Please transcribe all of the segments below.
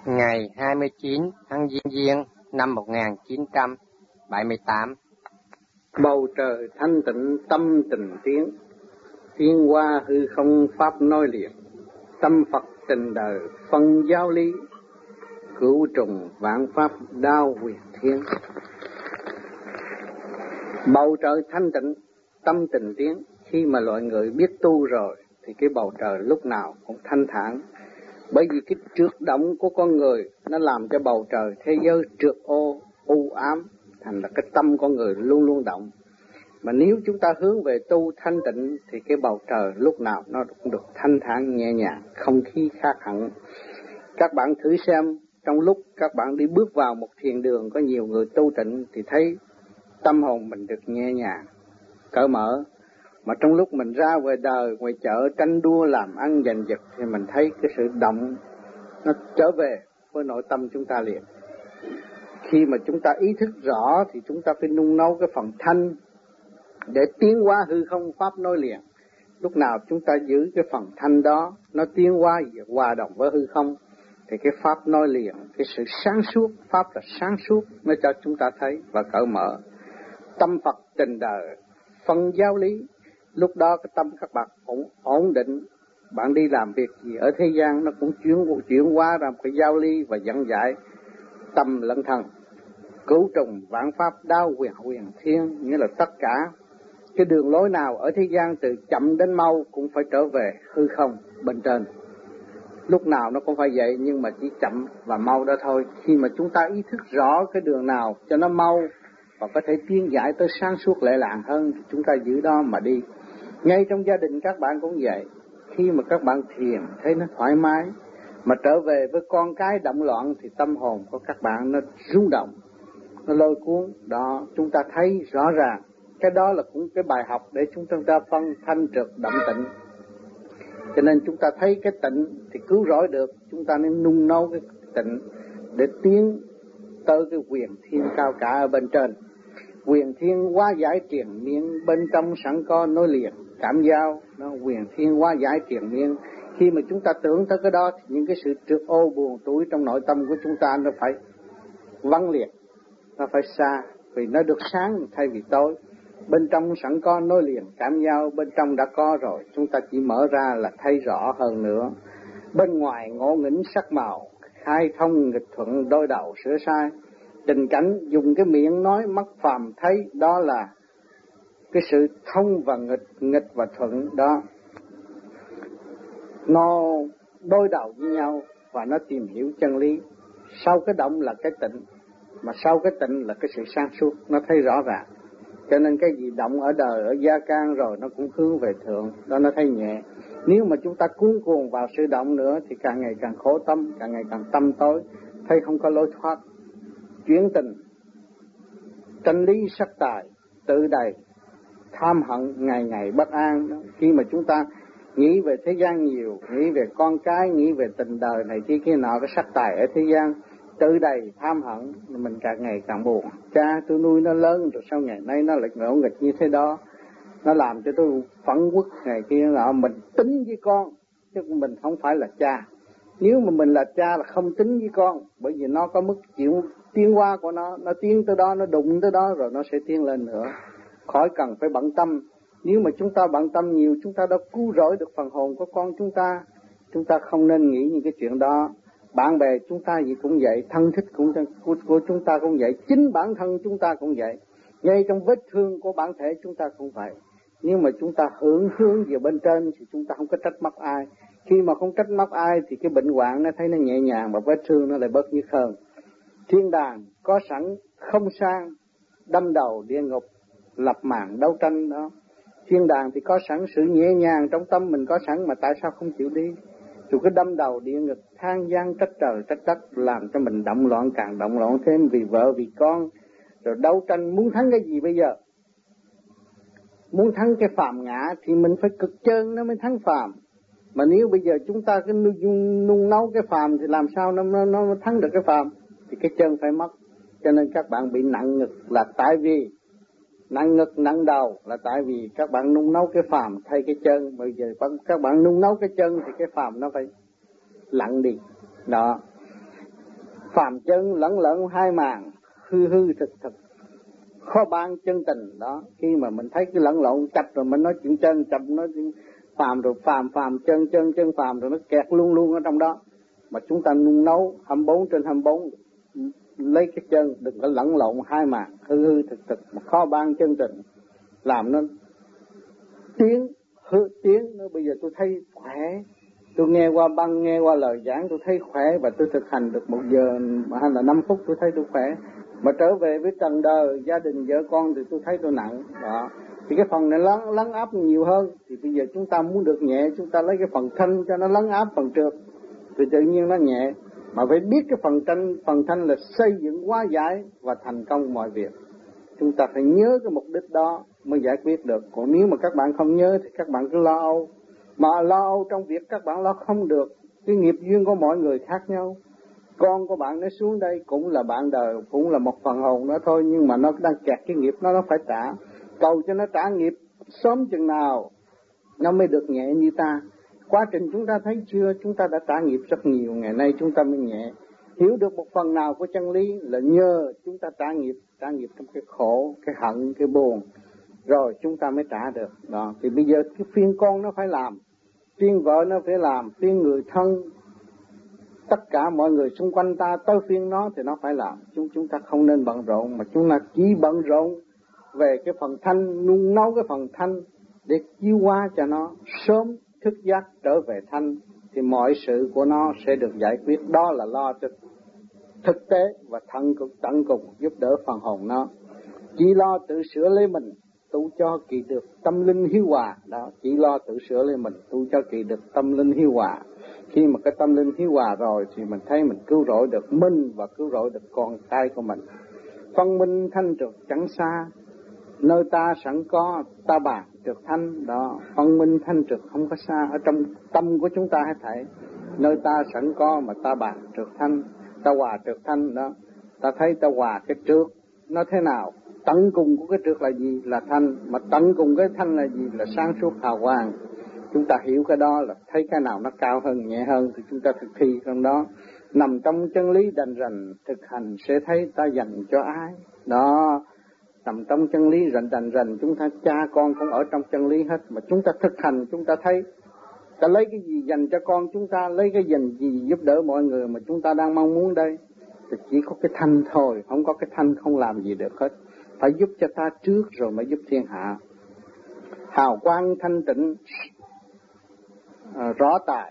Ngày 29 tháng Giêng năm 1978. Bầu trời thanh tịnh tâm tình tiến, tiến qua hư không pháp nói liền, tâm Phật tình đời phân giáo lý, cửu trùng vạn pháp đao quyền thiên. Bầu trời thanh tịnh tâm tình tiến, khi mà loại người biết tu rồi thì cái bầu trời lúc nào cũng thanh thản. Bởi vì cái trượt động của con người nó làm cho bầu trời thế giới trượt ô, u ám, thành là cái tâm con người luôn luôn động. Mà nếu chúng ta hướng về tu thanh tịnh thì cái bầu trời lúc nào nó cũng được thanh thản nhẹ nhàng, không khí khác hẳn. Các bạn thử xem, trong lúc các bạn đi bước vào một thiền đường có nhiều người tu tịnh thì thấy tâm hồn mình được nhẹ nhàng, cởi mở. Mà trong lúc mình ra ngoài đời, ngoài chợ tranh đua làm ăn giành giật thì mình thấy cái sự động nó trở về với nội tâm chúng ta liền. Khi mà chúng ta ý thức rõ thì chúng ta phải nung nấu cái phần thanh để tiến hóa hư không pháp nối liền. Lúc nào chúng ta giữ cái phần thanh đó, nó tiến hóa hòa đồng với hư không thì cái pháp nối liền, cái sự sáng suốt, pháp là sáng suốt nó cho chúng ta thấy và cởi mở. Tâm Phật tình đời phân giáo lý. Lúc đó cái tâm các bạn cũng ổn định. Bạn đi làm việc gì ở thế gian nó cũng chuyển hóa ra một cái giáo lý và dẫn giải tâm lẫn thân. Cửu trùng vạn pháp đao quyền thiên, nghĩa là tất cả cái đường lối nào ở thế gian từ chậm đến mau cũng phải trở về hư không bên trên. Lúc nào nó cũng phải vậy, nhưng mà chỉ chậm và mau đó thôi. Khi mà chúng ta ý thức rõ cái đường nào cho nó mau và có thể tiến giải tới sáng suốt lệ làng hơn thì chúng ta giữ đó mà đi. Ngay trong gia đình các bạn cũng vậy. Khi mà các bạn thiền thấy nó thoải mái, mà trở về với con cái động loạn thì tâm hồn của các bạn nó rung động, nó lôi cuốn. Đó, chúng ta thấy rõ ràng. Cái đó là cũng cái bài học để chúng ta phân thanh trượt động tịnh. Cho nên chúng ta thấy cái tịnh thì cứu rỗi được. Chúng ta nên nung nấu cái tịnh để tiến tới cái quyền thiên cao cả ở bên trên. Quyền thiên hóa giải triền miên, bên trong sẵn có nối liền cảm giao. Nó quyền thiên hóa giải triền miên. Khi mà chúng ta tưởng tới cái đó thì những cái sự trượt ô buồn tủi trong nội tâm của chúng ta nó phải vắng liệt, nó phải xa, vì nó được sáng thay vì tối. Bên trong sẵn có nối liền cảm giao, bên trong đã có rồi, chúng ta chỉ mở ra là thấy rõ hơn nữa. Bên ngoài ngộ nghĩnh sắc màu, khai thông nghịch thuận đôi đầu sửa sai. Tình cảnh dùng cái miệng nói mắt phàm thấy, đó là cái sự thông và nghịch và thuận đó. Nó đối đầu với nhau và nó tìm hiểu chân lý. Sau cái động là cái tịnh, mà sau cái tịnh là cái sự sáng suốt, nó thấy rõ ràng. Cho nên cái gì động ở đời, ở gia can rồi nó cũng hướng về thượng, đó nó thấy nhẹ. Nếu mà chúng ta cuốn cuồng vào sự động nữa thì càng ngày càng khổ tâm, càng ngày càng tâm tối, thấy không có lối thoát. Chuyển tình, tranh lý sắc tài, tự đầy, tham hận ngày ngày bất an. Khi mà chúng ta nghĩ về thế gian nhiều, nghĩ về con cái, nghĩ về tình đời này kia nọ, cái sắc tài ở thế gian tự đầy tham hận, mình càng ngày càng buồn. Cha tôi nuôi nó lớn rồi sao ngày nay nó lại ngỗ nghịch như thế đó, nó làm cho tôi phẫn uất ngày kia nọ. Mình tính với con chứ mình không phải là cha. Nếu mà mình là cha là không tính với con, bởi vì nó có mức chịu tiến hóa của nó tiến tới đó, nó đụng tới đó rồi nó sẽ tiến lên nữa. Khỏi cần phải bận tâm. Nếu mà chúng ta bận tâm nhiều, chúng ta đã cứu rỗi được phần hồn của con chúng ta. Chúng ta không nên nghĩ những cái chuyện đó. Bạn bè chúng ta gì cũng vậy, thân thích của chúng ta cũng vậy, chính bản thân chúng ta cũng vậy. Ngay trong vết thương của bản thể chúng ta cũng vậy. Nhưng mà chúng ta hướng về bên trên thì chúng ta không có trách móc ai. Khi mà không trách móc ai thì cái bệnh hoạn nó thấy nó nhẹ nhàng và vết thương nó lại bớt nhức hơn. Thiên đàng có sẵn không sang, đâm đầu địa ngục lập màn đấu tranh đó. Thiên đàng thì có sẵn sự nhẹ nhàng trong tâm mình có sẵn, mà tại sao không chịu đi? Dù cái đâm đầu địa ngục than gian trách trời trách đất, làm cho mình động loạn, càng động loạn thêm vì vợ vì con. Rồi đấu tranh muốn thắng cái gì bây giờ? Muốn thắng cái phàm ngã thì mình phải cực chân nó mới thắng phàm. Mà nếu bây giờ chúng ta cứ nung nấu cái phàm thì làm sao nó thắng được cái phàm? Thì cái chân phải mất. Cho nên các bạn bị nặng ngực là tại vì nặng ngực nặng đầu là tại vì các bạn nung nấu cái phàm thay cái chân. Bây giờ các bạn nung nấu cái chân thì cái phàm nó phải lặng đi. Đó. Phàm chân lẫn lẫn hai màng, hư hư thực thực, khó ban chân tình đó. Khi mà mình thấy cái lẫn lộn chập rồi mình nói chuyện chân, chập nói chuyện phàm, rồi phàm chân phàm, rồi nó kẹt luôn luôn ở trong đó. Mà chúng ta nung nấu 24/24, lấy cái chân, đừng có lẫn lộn hai màng, hư hư thực thực, mà khó ban chân tình, làm nó tiếng nó. Bây giờ tôi thấy khỏe, tôi nghe qua băng, nghe qua lời giảng tôi thấy khỏe, và tôi thực hành được 1 giờ hay là 5 phút tôi thấy tôi khỏe. Mà trở về với trần đời, gia đình, vợ con thì tôi thấy tôi nặng đó. Thì cái phần này lấn áp nhiều hơn. Thì bây giờ chúng ta muốn được nhẹ, chúng ta lấy cái phần thanh cho nó lấn áp phần trượt, thì tự nhiên nó nhẹ. Mà phải biết cái phần thanh là xây dựng hóa giải và thành công mọi việc. Chúng ta phải nhớ cái mục đích đó mới giải quyết được. Còn nếu mà các bạn không nhớ thì các bạn cứ lo âu. Mà lo âu trong việc các bạn lo không được. Cái nghiệp duyên của mọi người khác nhau. Con của bạn nó xuống đây cũng là bạn đời, cũng là một phần hồn đó thôi, nhưng mà nó đang kẹt cái nghiệp nó phải trả. Cầu cho nó trả nghiệp sớm chừng nào nó mới được nhẹ như ta. Quá trình chúng ta thấy chưa, chúng ta đã trả nghiệp rất nhiều, ngày nay chúng ta mới nhẹ. Hiểu được một phần nào của chân lý là nhờ chúng ta trả nghiệp trong cái khổ, cái hận, cái buồn, rồi chúng ta mới trả được. Đó, thì bây giờ cái phiên con nó phải làm, phiên vợ nó phải làm, phiên người thân, tất cả mọi người xung quanh ta tới phiên nó thì nó phải làm. Chúng ta không nên bận rộn, mà chúng ta chỉ bận rộn về cái phần thanh, nung nấu cái phần thanh để chiếu hóa cho nó sớm thức giác trở về thanh, thì mọi sự của nó sẽ được giải quyết. Đó là lo cho thực tế và tận cùng giúp đỡ phần hồn nó. Chỉ lo tự sửa lấy mình, tu cho kỳ được tâm linh hiếu hòa. Đó, chỉ lo tự sửa lấy mình, tu cho kỳ được tâm linh hiếu hòa. Khi mà cái tâm linh hiếu hòa rồi thì mình thấy mình cứu rỗi được mình và cứu rỗi được con cái của mình. Phân minh thanh trực chẳng xa, nơi ta sẵn có ta bàn trực thanh. Đó, phân minh thanh trực không có xa, ở trong tâm của chúng ta hết thảy. Nơi ta sẵn có mà ta bàn trực thanh, ta hòa trực thanh. Đó, ta thấy ta hòa cái trước nó thế nào. Tận cùng của cái trước là gì? Là thanh. Mà tận cùng cái thanh là gì? Là sáng suốt hào quang. Chúng ta hiểu cái đó là thấy cái nào nó cao hơn, nhẹ hơn thì chúng ta thực thi trong đó. Nằm trong chân lý đành rành, thực hành sẽ thấy ta dành cho ai. Đó, nằm trong chân lý đành rành, chúng ta cha con cũng ở trong chân lý hết. Mà chúng ta thực hành, chúng ta thấy ta lấy cái gì dành cho con chúng ta, lấy cái gì giúp đỡ mọi người mà chúng ta đang mong muốn đây. Thì chỉ có cái thanh thôi, không có cái thanh không làm gì được hết. Phải giúp cho ta trước rồi mới giúp thiên hạ. Hào quang thanh tịnh rõ tài,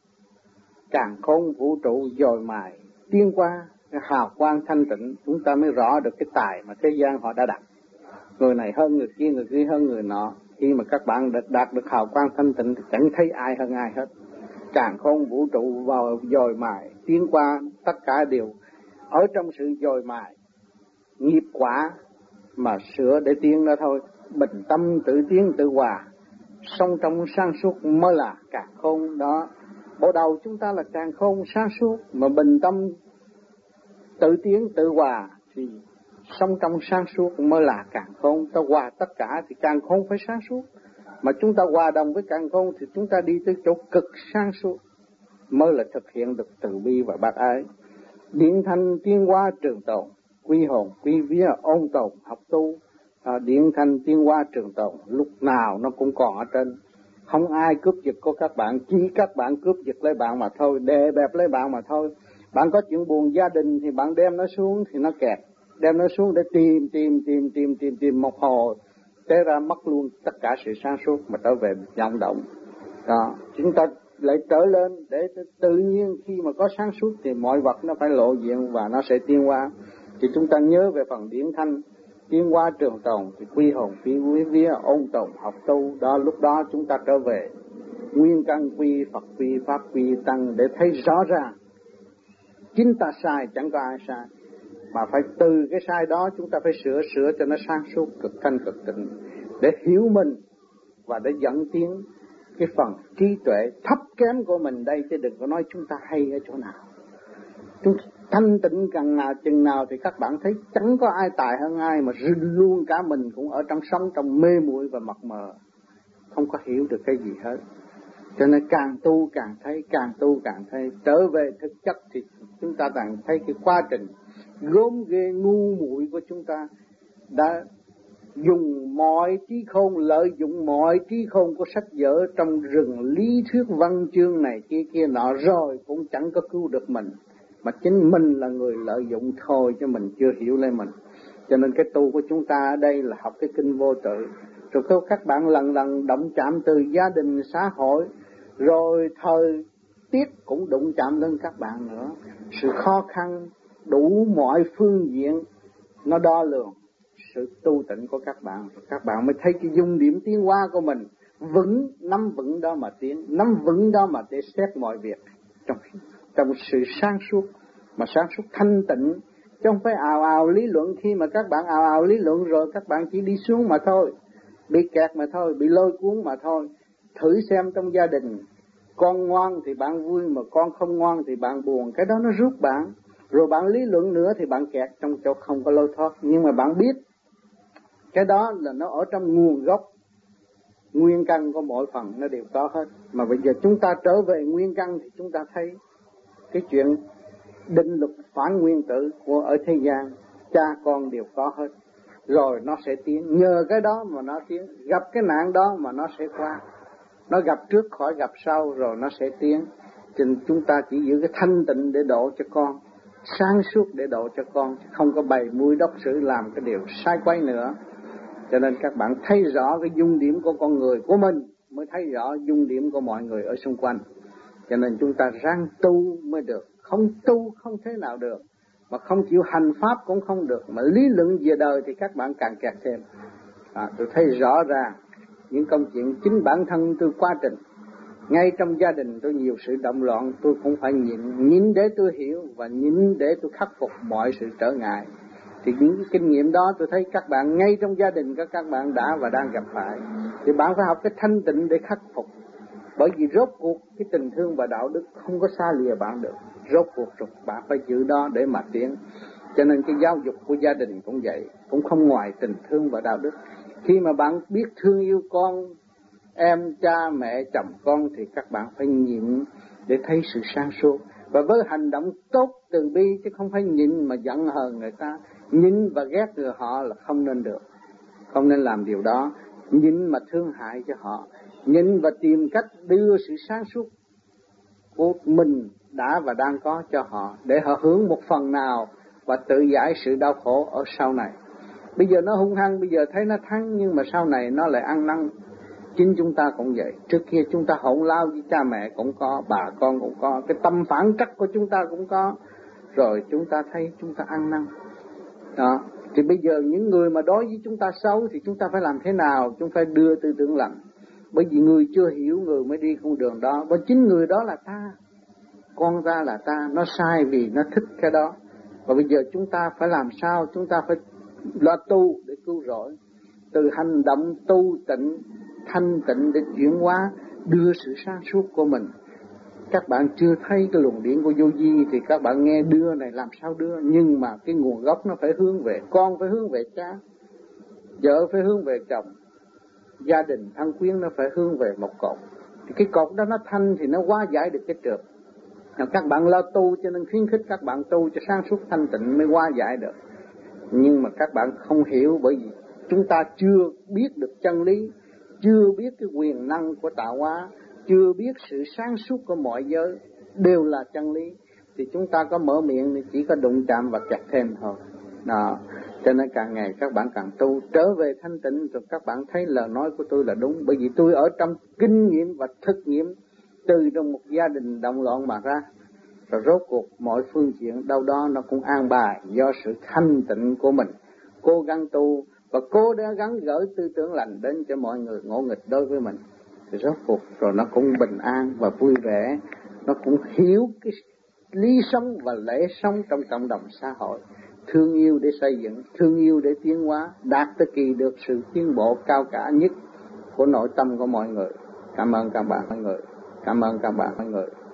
càn khôn vũ trụ dồi mài tiến qua. Cái hào quang thanh tịnh chúng ta mới rõ được cái tài mà thế gian họ đã đặt. Người này hơn người kia hơn người nọ. Khi mà các bạn đạt được hào quang thanh tịnh thì chẳng thấy ai hơn ai hết. Càn khôn vũ trụ vào dồi mài tiến qua, tất cả đều ở trong sự dồi mài nghiệp quả mà sửa để tiến đó thôi. Bình tâm tự tiến tự hòa, song trong sáng suốt mới là càn khôn. Đó, bộ đầu chúng ta là càn khôn sáng suốt, mà bình tâm tự tiến tự hòa thì song trong sáng suốt mới là càn khôn. Ta hòa tất cả thì càn khôn phải sáng suốt, mà chúng ta hòa đồng với càn khôn thì chúng ta đi tới chỗ cực sáng suốt, mới là thực hiện được từ bi và bác ái. Điện thanh tiến hóa trường tồn, quy hồn quy vía ôn tồn học tu. Điện thanh tiến hóa trường tồn, lúc nào nó cũng còn ở trên. Không ai cướp giật của các bạn, chỉ các bạn cướp giật lấy bạn mà thôi, đè bẹp lấy bạn mà thôi. Bạn có chuyện buồn gia đình thì bạn đem nó xuống thì nó kẹt, đem nó xuống để tìm một hồi, thế ra mất luôn tất cả sự sáng suốt mà trở về vọng động. Đó, chúng ta lại trở lên để tự nhiên khi mà có sáng suốt thì mọi vật nó phải lộ diện và nó sẽ tiến hóa. Thì chúng ta nhớ về phần điển thanh tiến hóa trường tồn thì quy hồn quy vía ôn tồn học tu. Đó, lúc đó chúng ta trở về nguyên căn quy Phật quy Pháp quy Tăng để thấy rõ ràng chính ta sai, chẳng có ai sai, mà phải từ cái sai đó chúng ta phải sửa cho nó sáng suốt, cực thanh cực tịnh, để hiểu mình và để dẫn tiến cái phần trí tuệ thấp kém của mình đây. Chứ đừng có nói chúng ta hay ở chỗ nào. Chúng thanh tịnh càng nào chừng nào thì các bạn thấy chẳng có ai tài hơn ai, mà luôn cả mình cũng ở trong sống trong mê muội và mập mờ, không có hiểu được cái gì hết. Cho nên càng tu càng thấy, càng tu càng thấy. Trở về thực chất thì chúng ta càng thấy cái quá trình gốm ghê ngu muội của chúng ta đã dùng mọi trí khôn, lợi dụng mọi trí khôn của sách vở trong rừng lý thuyết văn chương này kia nọ rồi cũng chẳng có cứu được mình, mà chính mình là người lợi dụng thôi, chứ mình chưa hiểu lên mình. Cho nên cái tu của chúng ta ở đây là học cái kinh vô tự, rồi các bạn lần lần động chạm từ gia đình, xã hội, rồi thời tiết cũng đụng chạm lên các bạn nữa. Sự khó khăn đủ mọi phương diện nó đo lường sự tu tịnh của các bạn mới thấy cái dung điểm tiến hóa của mình vững, nắm vững đó mà tiến, nắm vững đó mà để xét mọi việc trong sự sáng suốt, mà sáng suốt thanh tịnh, chứ không phải ào ào lý luận. Khi mà các bạn ào ào lý luận rồi các bạn chỉ đi xuống mà thôi, bị kẹt mà thôi, bị lôi cuốn mà thôi. Thử xem trong gia đình, con ngoan thì bạn vui, mà con không ngoan thì bạn buồn, cái đó nó rút bạn. Rồi bạn lý luận nữa thì bạn kẹt trong chỗ không có lối thoát. Nhưng mà bạn biết cái đó là nó ở trong nguồn gốc, nguyên căn của mỗi phần nó đều có hết. Mà bây giờ chúng ta trở về nguyên căn thì chúng ta thấy cái chuyện định luật phản nguyên tử của ở thế gian cha con đều có hết. Rồi nó sẽ tiến, nhờ cái đó mà nó tiến, gặp cái nạn đó mà nó sẽ qua. Nó gặp trước khỏi gặp sau rồi nó sẽ tiến. Cho nên chúng ta chỉ giữ cái thanh tịnh để độ cho con, sáng suốt để độ cho con, không có bày mui đốc sử làm cái điều sai quấy nữa. Cho nên các bạn thấy rõ cái dung điểm của con người của mình mới thấy rõ dung điểm của mọi người ở xung quanh. Cho nên chúng ta ráng tu mới được, không tu không thế nào được, mà không chịu hành pháp cũng không được, mà lý luận về đời thì các bạn càng kẹt thêm. Tôi thấy rõ ràng những công chuyện chính bản thân tôi quá trình. Ngay trong gia đình tôi nhiều sự động loạn, tôi cũng phải nhịn để tôi hiểu và nhịn để tôi khắc phục mọi sự trở ngại. Thì những cái kinh nghiệm đó tôi thấy các bạn ngay trong gia đình các bạn đã và đang gặp phải. Thì bạn phải học cái thanh tịnh để khắc phục. Bởi vì rốt cuộc cái tình thương và đạo đức không có xa lìa bạn được. Rốt cuộc rồi bạn phải giữ đó để mà tiến. Cho nên cái giáo dục của gia đình cũng vậy, cũng không ngoài tình thương và đạo đức. Khi mà bạn biết thương yêu con, em, cha, mẹ, chồng con thì các bạn phải nhịn để thấy sự sáng suốt. Và với hành động tốt từ bi, chứ không phải nhịn mà giận hờn người ta. Nhịn và ghét người họ là không nên được, không nên làm điều đó. Nhịn mà thương hại cho họ, nhịn và tìm cách đưa sự sáng suốt của mình đã và đang có cho họ, để họ hưởng một phần nào và tự giải sự đau khổ ở sau này. Bây giờ nó hung hăng, bây giờ thấy nó thắng, nhưng mà sau này nó lại ăn năn. Chính chúng ta cũng vậy, trước kia chúng ta hỗn lao với cha mẹ cũng có, bà con cũng có, cái tâm phản trắc của chúng ta cũng có, rồi chúng ta thấy chúng ta ăn năn. Đó, thì bây giờ những người mà đối với chúng ta xấu thì chúng ta phải làm thế nào? Chúng phải đưa tư tưởng lành. Bởi vì người chưa hiểu người mới đi con đường đó, bởi chính người đó là ta, con ta là ta, nó sai vì nó thích cái đó. Và bây giờ chúng ta phải làm sao? Chúng ta phải lo tu để cứu rỗi, từ hành động tu tịnh, thanh tịnh để chuyển hóa, đưa sự sáng suốt của mình. Các bạn chưa thấy cái luồng điển của vô vi thì các bạn nghe đưa này làm sao đưa, nhưng mà cái nguồn gốc nó phải hướng về con, phải hướng về cha, vợ phải hướng về chồng, gia đình thân quyến nó phải hướng về một cột. Thì cái cột đó nó thanh thì nó hóa giải được cái trượt. Các bạn lo tu cho nên khuyến khích các bạn tu cho sáng suốt thanh tịnh mới hóa giải được. Nhưng mà các bạn không hiểu, bởi vì chúng ta chưa biết được chân lý, chưa biết cái quyền năng của tạo hóa, chưa biết sự sáng suốt của mọi giới đều là chân lý, thì chúng ta có mở miệng thì chỉ có đụng chạm và kẹt thêm thôi. Đó, cho nên càng ngày các bạn càng tu trở về thanh tịnh, rồi các bạn thấy lời nói của tôi là đúng, bởi vì tôi ở trong kinh nghiệm và thực nghiệm từ trong một gia đình động loạn mà ra. Rồi rốt cuộc mọi phương diện đâu đó nó cũng an bài do sự thanh tịnh của mình, cố gắng tu và cố gắng gửi tư tưởng lành đến cho mọi người ngỗ nghịch đối với mình. Thì rốt cuộc rồi nó cũng bình an và vui vẻ, nó cũng hiểu cái lý sống và lễ sống trong cộng đồng xã hội, thương yêu để xây dựng, thương yêu để tiến hóa, đạt tới kỳ được sự tiến bộ cao cả nhất của nội tâm của mọi người. Cảm ơn các bạn mọi người. Cảm ơn các bạn mọi người.